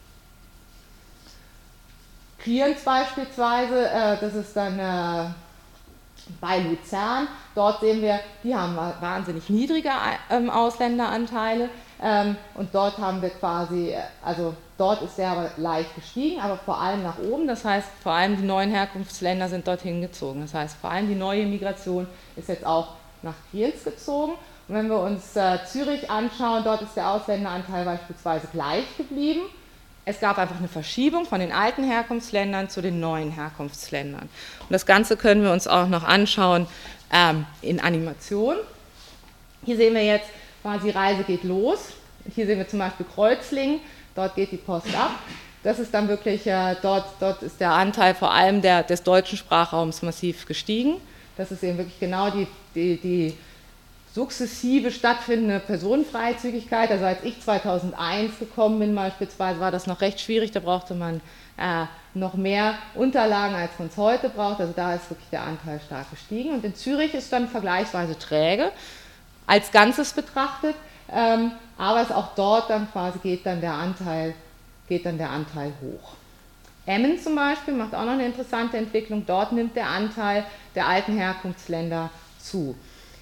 Kriens beispielsweise, äh, das ist dann äh, bei Luzern, dort sehen wir, die haben wahnsinnig niedrige ähm, Ausländeranteile. Ähm, und dort haben wir quasi, also dort ist der aber leicht gestiegen, aber vor allem nach oben, das heißt vor allem die neuen Herkunftsländer sind dorthin gezogen. Das heißt vor allem die neue Migration ist jetzt auch nach Kriens gezogen. Und wenn wir uns äh, Zürich anschauen, dort ist der Ausländeranteil beispielsweise gleich geblieben. es gab einfach eine Verschiebung von den alten Herkunftsländern zu den neuen Herkunftsländern. Und das Ganze können wir uns auch noch anschauen ähm, in Animation. Hier sehen wir jetzt, quasi die Reise geht los. Hier sehen wir zum Beispiel Kreuzlingen, dort geht die Post ab. Das ist dann wirklich, äh, dort, dort ist der Anteil vor allem der, des deutschen Sprachraums massiv gestiegen. Das ist eben wirklich genau die, die, die sukzessive stattfindende Personenfreizügigkeit. Also als ich zweitausendeins gekommen bin beispielsweise, war das noch recht schwierig, da brauchte man äh, noch mehr Unterlagen, als man es heute braucht. Also da ist wirklich der Anteil stark gestiegen. Und in Zürich ist dann vergleichsweise träge, als Ganzes betrachtet, ähm, aber es auch dort dann quasi geht dann der Anteil, geht dann der Anteil hoch. Emmen zum Beispiel macht auch noch eine interessante Entwicklung, dort nimmt der Anteil der alten Herkunftsländer zu.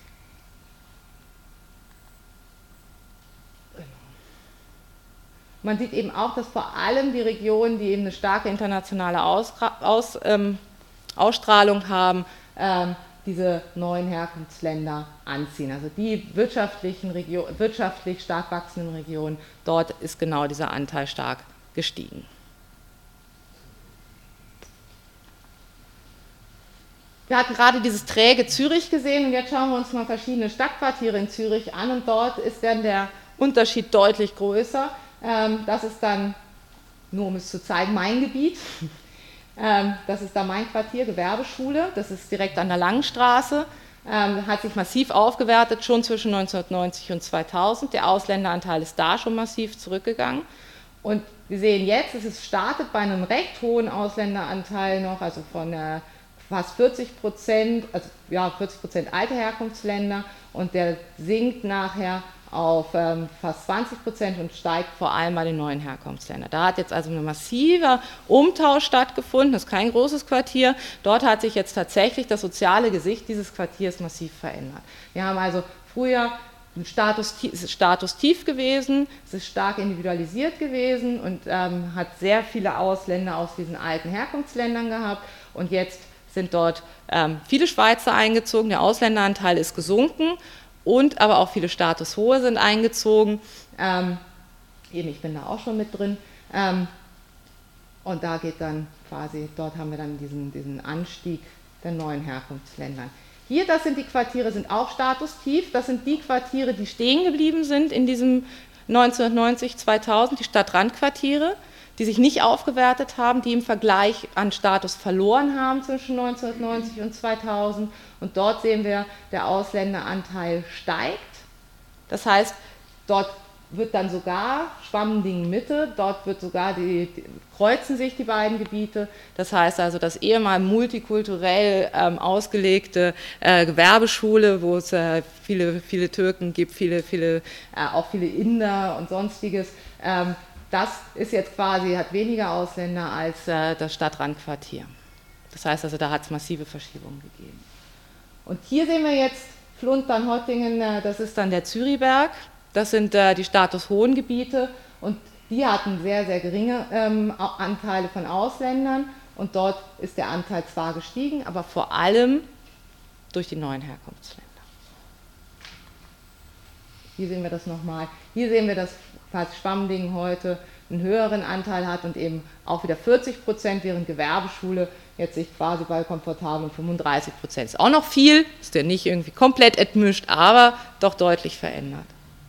Man sieht eben auch, dass vor allem die Regionen, die eben eine starke internationale Ausra Aus, ähm, Ausstrahlung haben, ähm, diese neuen Herkunftsländer anziehen. Also die wirtschaftlichen Region, wirtschaftlich stark wachsenden Regionen, dort ist genau dieser Anteil stark gestiegen. Wir hatten gerade dieses träge Zürich gesehen und jetzt schauen wir uns mal verschiedene Stadtquartiere in Zürich an und dort ist dann der Unterschied deutlich größer. Das ist dann, nur um es zu zeigen, mein Gebiet. Das ist da mein Quartier, Gewerbeschule, das ist direkt an der Langenstraße, hat sich massiv aufgewertet, schon zwischen neunzehnhundertneunzig und zweitausend. Der Ausländeranteil ist da schon massiv zurückgegangen. Und wir sehen jetzt, es startet bei einem recht hohen Ausländeranteil noch, also von äh, fast vierzig Prozent, also ja, vierzig Prozent alte Herkunftsländer und der sinkt nachher auf ähm, fast zwanzig Prozent und steigt vor allem bei den neuen Herkunftsländern. Da hat jetzt also ein massiver Umtausch stattgefunden, das ist kein großes Quartier, dort hat sich jetzt tatsächlich das soziale Gesicht dieses Quartiers massiv verändert. Wir haben also früher ein Status, Status tief gewesen, es ist stark individualisiert gewesen und ähm, hat sehr viele Ausländer aus diesen alten Herkunftsländern gehabt und jetzt sind dort ähm, viele Schweizer eingezogen, der Ausländeranteil ist gesunken und aber auch viele Statushohe sind eingezogen. Ähm, eben, ich bin da auch schon mit drin. Ähm, und da geht dann quasi, dort haben wir dann diesen, diesen Anstieg der neuen Herkunftsländern. Hier, das sind die Quartiere, sind auch statustief. Das sind die Quartiere, die stehen geblieben sind in diesem neunzehnhundertneunzig, zweitausend, die Stadtrandquartiere, die sich nicht aufgewertet haben, die im Vergleich an Status verloren haben zwischen neunzehnhundertneunzig und zweitausend. Und dort sehen wir, der Ausländeranteil steigt. Das heißt, dort wird dann sogar Schwammendingen-Mitte, dort wird sogar die, die, kreuzen sich die beiden Gebiete. Das heißt also, das ehemals multikulturell ähm, ausgelegte äh, Gewerbeschule, wo es äh, viele, viele Türken gibt, viele, viele, äh, auch viele Inder und sonstiges, ähm, das ist jetzt quasi, hat weniger Ausländer als äh, das Stadtrandquartier. Das heißt also, da hat es massive Verschiebungen gegeben. Und hier sehen wir jetzt Fluntern-Hottingen, äh, das ist dann der Zürichberg, das sind äh, die statushohen Gebiete und die hatten sehr, sehr geringe ähm, Anteile von Ausländern und dort ist der Anteil zwar gestiegen, aber vor allem durch die neuen Herkunftsländer. Hier sehen wir das nochmal. Hier sehen wir, dass fast Schwammdingen heute einen höheren Anteil hat und eben auch wieder vierzig Prozent, während Gewerbeschule jetzt sich quasi bei komfortablen fünfunddreißig Prozent. Ist auch noch viel, ist ja nicht irgendwie komplett entmischt, aber doch deutlich verändert.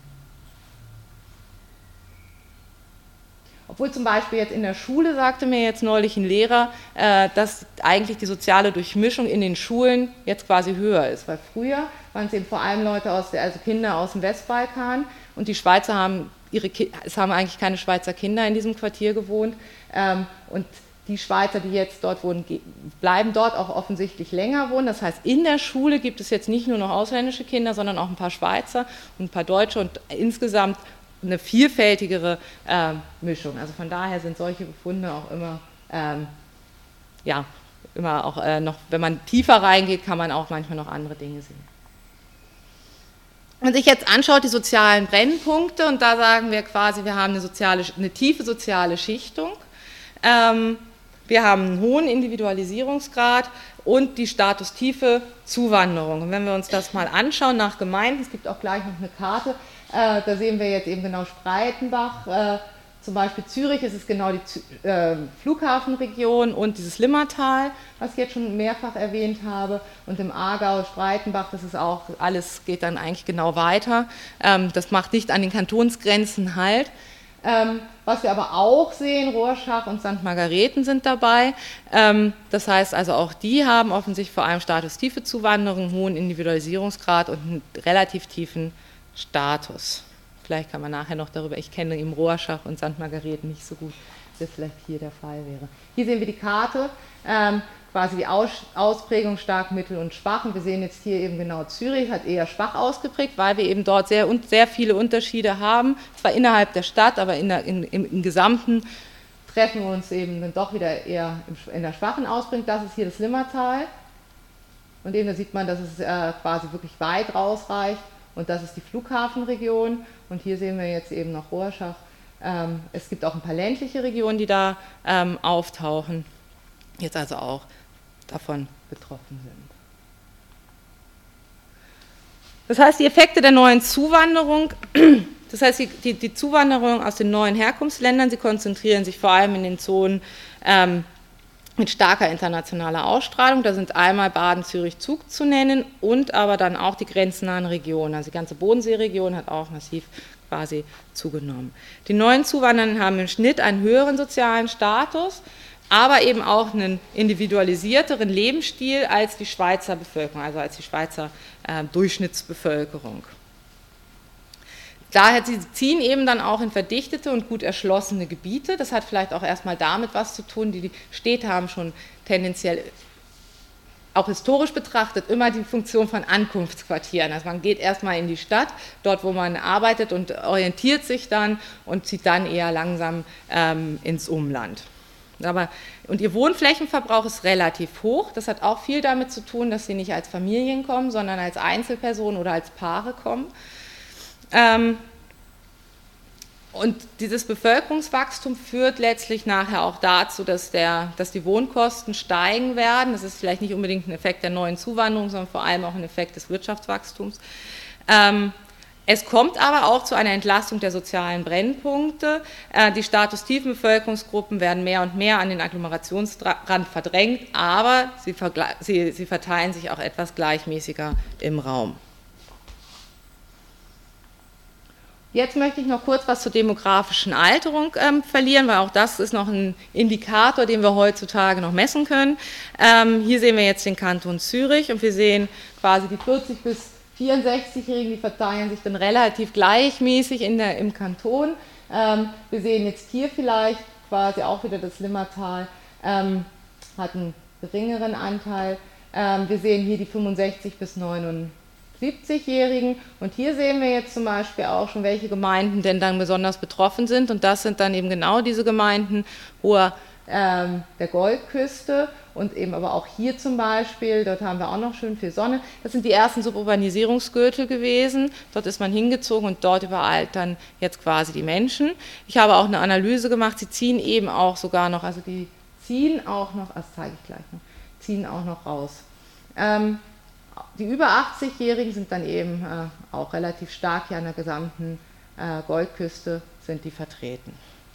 Obwohl zum Beispiel jetzt in der Schule, sagte mir jetzt neulich ein Lehrer, äh, dass eigentlich die soziale Durchmischung in den Schulen jetzt quasi höher ist, weil früher waren es eben vor allem Leute, aus der, also Kinder aus dem Westbalkan und die Schweizer haben, ihre, es haben eigentlich keine Schweizer Kinder in diesem Quartier gewohnt ähm, und die Schweizer, die jetzt dort wohnen, bleiben dort auch offensichtlich länger wohnen. Das heißt, in der Schule gibt es jetzt nicht nur noch ausländische Kinder, sondern auch ein paar Schweizer und ein paar Deutsche und insgesamt eine vielfältigere äh, Mischung. Also von daher sind solche Befunde auch immer, ähm, ja, immer auch äh, noch, wenn man tiefer reingeht, kann man auch manchmal noch andere Dinge sehen. Wenn man sich jetzt anschaut, die sozialen Brennpunkte, und da sagen wir quasi, wir haben eine, soziale, eine tiefe soziale Schichtung, ähm, wir haben einen hohen Individualisierungsgrad und die statustiefe Zuwanderung. Und wenn wir uns das mal anschauen nach Gemeinden, es gibt auch gleich noch eine Karte, Äh, da sehen wir jetzt eben genau Spreitenbach, äh, Zum Beispiel Zürich ist es genau die äh, Flughafenregion und dieses Limmatal, was ich jetzt schon mehrfach erwähnt habe. Und im Aargau, Spreitenbach, das ist auch, alles geht dann eigentlich genau weiter. Ähm, das macht nicht an den Kantonsgrenzen Halt. Ähm, was wir aber auch sehen, Rorschach und Sankt Margarethen sind dabei. Ähm, das heißt also, auch die haben offensichtlich vor allem statustiefe Zuwanderung, hohen Individualisierungsgrad und einen relativ tiefen Status. Vielleicht kann man nachher noch darüber, ich kenne eben Rorschach und Sankt Margarethen nicht so gut, dass das vielleicht hier der Fall wäre. Hier sehen wir die Karte, ähm, quasi die Aus Ausprägung stark, mittel und schwach. Und wir sehen jetzt hier eben genau, Zürich hat eher schwach ausgeprägt, weil wir eben dort sehr, sehr viele Unterschiede haben, zwar innerhalb der Stadt, aber in der, in, im, im Gesamten treffen wir uns eben dann doch wieder eher in der schwachen Ausprägung. Das ist hier das Limmatal. Und eben da sieht man, dass es äh, quasi wirklich weit rausreicht. Und das ist die Flughafenregion. Und hier sehen wir jetzt eben noch Rorschach. Ähm, es gibt auch ein paar ländliche Regionen, die da ähm, auftauchen, jetzt also auch davon betroffen sind. Das heißt, die Effekte der neuen Zuwanderung, das heißt, die, die, die Zuwanderung aus den neuen Herkunftsländern, sie konzentrieren sich vor allem in den Zonen ähm, mit starker internationaler Ausstrahlung. Da sind einmal Baden, Zürich, Zug zu nennen und aber dann auch die grenznahen Regionen. Also die ganze Bodenseeregion hat auch massiv quasi zugenommen. Die neuen Zuwandernden haben im Schnitt einen höheren sozialen Status, aber eben auch einen individualisierteren Lebensstil als die Schweizer Bevölkerung, also als die Schweizer äh, Durchschnittsbevölkerung. Daher, sie ziehen eben dann auch in verdichtete und gut erschlossene Gebiete. Das hat vielleicht auch erstmal damit was zu tun, die Städte haben schon tendenziell, auch historisch betrachtet, immer die Funktion von Ankunftsquartieren. Also man geht erstmal in die Stadt, dort wo man arbeitet und orientiert sich dann und zieht dann eher langsam ähm, ins Umland. Aber, und ihr Wohnflächenverbrauch ist relativ hoch. Das hat auch viel damit zu tun, dass sie nicht als Familien kommen, sondern als Einzelpersonen oder als Paare kommen. Ähm, und dieses Bevölkerungswachstum führt letztlich nachher auch dazu, dass, der, dass die Wohnkosten steigen werden. Das ist vielleicht nicht unbedingt ein Effekt der neuen Zuwanderung, sondern vor allem auch ein Effekt des Wirtschaftswachstums. Ähm, es kommt aber auch zu einer Entlastung der sozialen Brennpunkte. Äh, die statustiefen Bevölkerungsgruppen werden mehr und mehr an den Agglomerationsrand verdrängt, aber sie, sie, sie verteilen sich auch etwas gleichmäßiger im Raum. Jetzt möchte ich noch kurz was zur demografischen Alterung ähm, verlieren, weil auch das ist noch ein Indikator, den wir heutzutage noch messen können. Ähm, hier sehen wir jetzt den Kanton Zürich und wir sehen quasi die vierzig- bis vierundsechzigjährigen, die verteilen sich dann relativ gleichmäßig in der, im Kanton. Ähm, wir sehen jetzt hier vielleicht quasi auch wieder das Limmatal, ähm, hat einen geringeren Anteil. Ähm, wir sehen hier die fünfundsechzig bis neunundsiebzigjährigen und hier sehen wir jetzt zum Beispiel auch schon, welche Gemeinden denn dann besonders betroffen sind und das sind dann eben genau diese Gemeinden, hoher ähm, der Goldküste und eben aber auch hier zum Beispiel, dort haben wir auch noch schön viel Sonne, das sind die ersten Suburbanisierungsgürtel gewesen, dort ist man hingezogen und dort überall dann jetzt quasi die Menschen. Ich habe auch eine Analyse gemacht, sie ziehen eben auch sogar noch, also die ziehen auch noch, das zeige ich gleich noch, ziehen auch noch raus. Ähm, Die über achtzigjährigen sind dann eben äh, auch relativ stark hier an der gesamten äh, Goldküste sind die vertreten.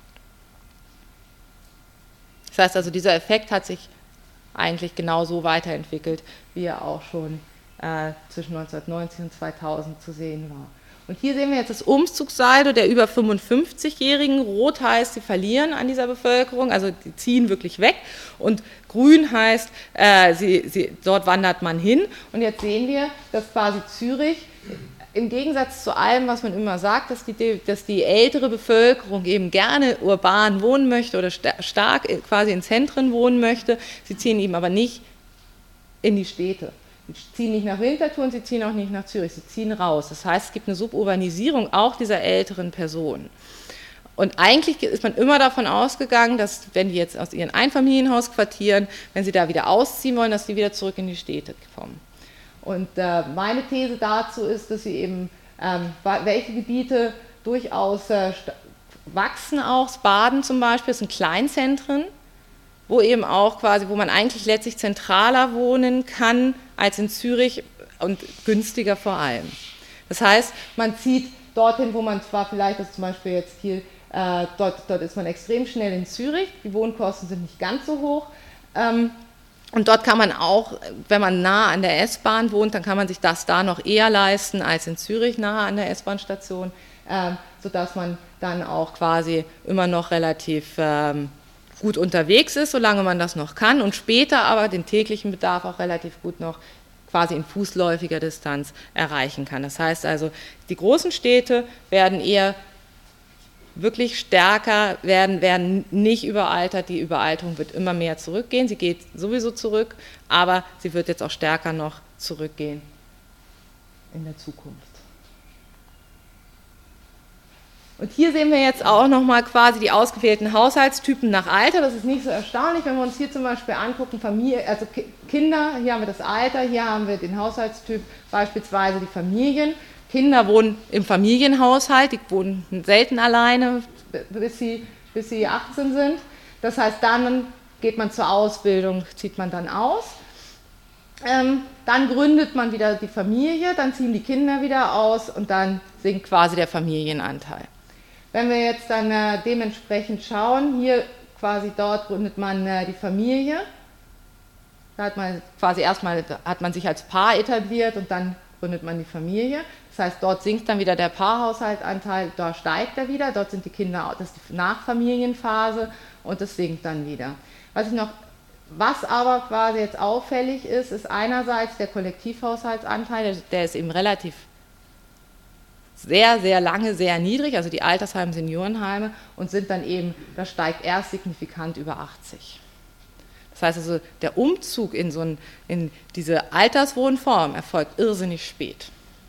Das heißt also, dieser Effekt hat sich eigentlich genauso weiterentwickelt, wie er auch schon äh, zwischen neunzehnhundertneunzig und zweitausend zu sehen war. Und hier sehen wir jetzt das Umzugssaldo der über fünfundfünfzigjährigen. Rot heißt, sie verlieren an dieser Bevölkerung, also die ziehen wirklich weg. Und grün heißt, äh, sie, sie, dort wandert man hin. Und jetzt sehen wir, dass quasi Zürich, im Gegensatz zu allem, was man immer sagt, dass die, dass die ältere Bevölkerung eben gerne urban wohnen möchte oder stark quasi in Zentren wohnen möchte, sie ziehen eben aber nicht in die Städte. Sie ziehen nicht nach Winterthur und sie ziehen auch nicht nach Zürich, sie ziehen raus. Das heißt, es gibt eine Suburbanisierung auch dieser älteren Personen. Und eigentlich ist man immer davon ausgegangen, dass wenn die jetzt aus ihren Einfamilienhausquartieren, wenn sie da wieder ausziehen wollen, dass die wieder zurück in die Städte kommen. Und äh, meine These dazu ist, dass sie eben, ähm, welche Gebiete durchaus äh, wachsen auch, Baden zum Beispiel, das sind Kleinzentren, wo eben auch quasi, wo man eigentlich letztlich zentraler wohnen kann als in Zürich und günstiger vor allem. Das heißt, man zieht dorthin, wo man zwar vielleicht, das zum Beispiel jetzt hier Äh, dort, dort ist man extrem schnell in Zürich, die Wohnkosten sind nicht ganz so hoch. Ähm, und dort kann man auch, wenn man nah an der S-Bahn wohnt, dann kann man sich das da noch eher leisten als in Zürich nahe an der S-Bahn-Station, äh, sodass man dann auch quasi immer noch relativ ähm, gut unterwegs ist, solange man das noch kann und später aber den täglichen Bedarf auch relativ gut noch quasi in fußläufiger Distanz erreichen kann. Das heißt also, die großen Städte werden eher wirklich stärker, werden, werden nicht überaltert, die Überalterung wird immer mehr zurückgehen, sie geht sowieso zurück, aber sie wird jetzt auch stärker noch zurückgehen in der Zukunft. Und hier sehen wir jetzt auch nochmal quasi die ausgewählten Haushaltstypen nach Alter. Das ist nicht so erstaunlich, wenn wir uns hier zum Beispiel angucken, Familie, also Kinder, hier haben wir das Alter, hier haben wir den Haushaltstyp, beispielsweise die Familien. Kinder wohnen im Familienhaushalt, die wohnen selten alleine, bis sie, bis sie achtzehn sind. Das heißt, dann geht man zur Ausbildung, zieht man dann aus. Ähm, dann gründet man wieder die Familie, dann ziehen die Kinder wieder aus und dann sinkt quasi der Familienanteil. Wenn wir jetzt dann äh, dementsprechend schauen, hier quasi dort gründet man äh, die Familie, da hat man quasi erstmal hat man sich als Paar etabliert und dann gründet man die Familie. Das heißt, dort sinkt dann wieder der Paarhaushaltanteil, da steigt er wieder, dort sind die Kinder, das ist die Nachfamilienphase und das sinkt dann wieder. Was ich noch, was aber quasi jetzt auffällig ist, ist einerseits der Kollektivhaushaltsanteil, der ist eben relativ sehr, sehr lange sehr niedrig, also die Altersheime, Seniorenheime und sind dann eben, das steigt erst signifikant über achtzig. Das heißt also, der Umzug in, so ein, in diese Alterswohnform erfolgt irrsinnig spät.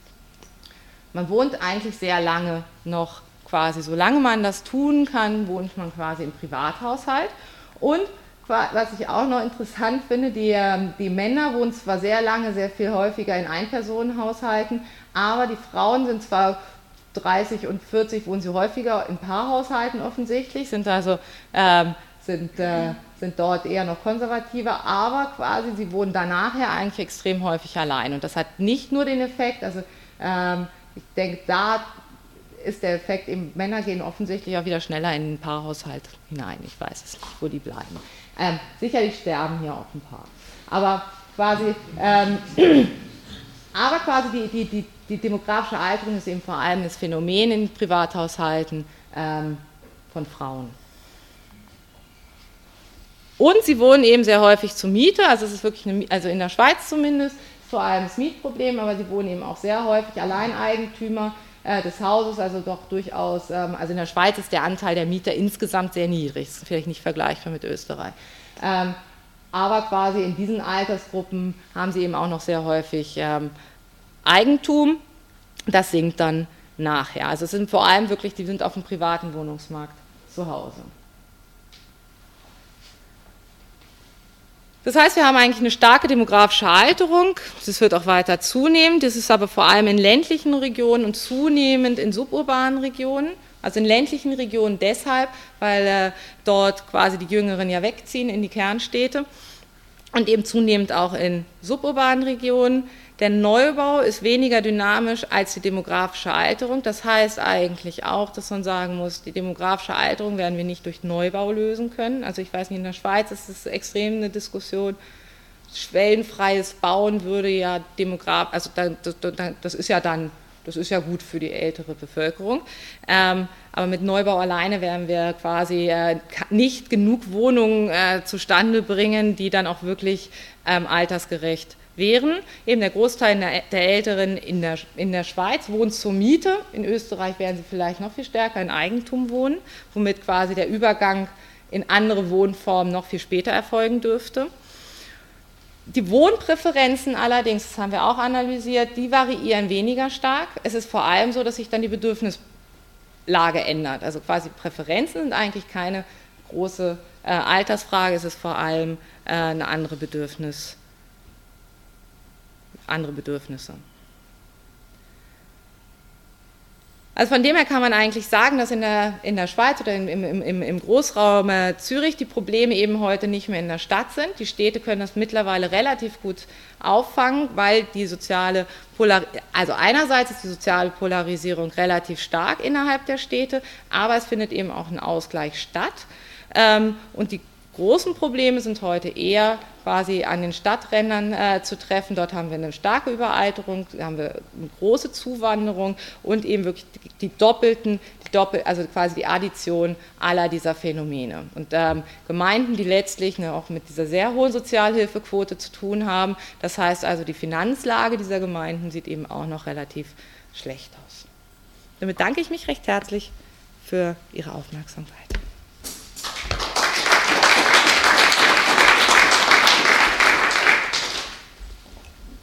Man wohnt eigentlich sehr lange noch quasi, solange man das tun kann, wohnt man quasi im Privathaushalt. Und was ich auch noch interessant finde, die, die Männer wohnen zwar sehr lange, sehr viel häufiger in Einpersonenhaushalten, aber die Frauen sind zwar dreißig und vierzig, wohnen sie häufiger in Paarhaushalten offensichtlich, sind also ähm, sind, äh, sind dort eher noch konservativer, aber quasi sie wohnen danach ja eigentlich extrem häufig allein. Und das hat nicht nur den Effekt, also ähm, ich denke, da ist der Effekt, eben Männer gehen offensichtlich auch wieder schneller in den Paarhaushalt hinein. Ich weiß es nicht, wo die bleiben. Ähm, sicherlich sterben hier auch ein paar. Aber quasi, ähm, aber quasi die, die, die, die demografische Alterung ist eben vor allem das Phänomen in Privathaushalten ähm, von Frauen. Und sie wohnen eben sehr häufig zur Miete, also es ist wirklich eine, also in der Schweiz zumindest, vor allem das Mietproblem, aber sie wohnen eben auch sehr häufig Alleineigentümer äh, des Hauses, also doch durchaus, ähm, also in der Schweiz ist der Anteil der Mieter insgesamt sehr niedrig, das ist vielleicht nicht vergleichbar mit Österreich. Ähm, aber quasi in diesen Altersgruppen haben sie eben auch noch sehr häufig ähm, Eigentum, das sinkt dann nachher. Also es sind vor allem wirklich, die sind auf dem privaten Wohnungsmarkt zu Hause. Das heißt, wir haben eigentlich eine starke demografische Alterung, das wird auch weiter zunehmen, das ist aber vor allem in ländlichen Regionen und zunehmend in suburbanen Regionen, also in ländlichen Regionen deshalb, weil äh, dort quasi die Jüngeren ja wegziehen in die Kernstädte und eben zunehmend auch in suburbanen Regionen. Der Neubau ist weniger dynamisch als die demografische Alterung. Das heißt eigentlich auch, dass man sagen muss, die demografische Alterung werden wir nicht durch Neubau lösen können. Also ich weiß nicht, in der Schweiz ist es extrem eine Diskussion. Schwellenfreies Bauen würde ja demografisch, also das ist ja dann, das ist ja gut für die ältere Bevölkerung. Ähm, aber mit Neubau alleine werden wir quasi äh, nicht genug Wohnungen äh, zustande bringen, die dann auch wirklich ähm, altersgerecht wären. Eben der Großteil der, der Älteren in der, in der Schweiz wohnt zur Miete. In Österreich werden sie vielleicht noch viel stärker in Eigentum wohnen, womit quasi der Übergang in andere Wohnformen noch viel später erfolgen dürfte. Die Wohnpräferenzen allerdings, das haben wir auch analysiert, die variieren weniger stark. Es ist vor allem so, dass sich dann die Bedürfnislage ändert. Also quasi Präferenzen sind eigentlich keine große äh, Altersfrage, es ist vor allem äh, eine andere Bedürfnis. andere Bedürfnisse. Also von dem her kann man eigentlich sagen, dass in der, in der Schweiz oder im, im, im, im Großraum Zürich die Probleme eben heute nicht mehr in der Stadt sind. Die Städte können das mittlerweile relativ gut auffangen, weil die soziale Polarisierung, also einerseits ist die soziale Polarisierung relativ stark innerhalb der Städte, aber es findet eben auch ein Ausgleich statt. Und die großen Probleme sind heute eher quasi an den Stadträndern äh, zu treffen. Dort haben wir eine starke Überalterung, da haben wir eine große Zuwanderung und eben wirklich die, die doppelten, die Doppel, also quasi die Addition aller dieser Phänomene. Und ähm, Gemeinden, die letztlich ne, auch mit dieser sehr hohen Sozialhilfequote zu tun haben, das heißt also die Finanzlage dieser Gemeinden sieht eben auch noch relativ schlecht aus. Damit danke ich mich recht herzlich für Ihre Aufmerksamkeit.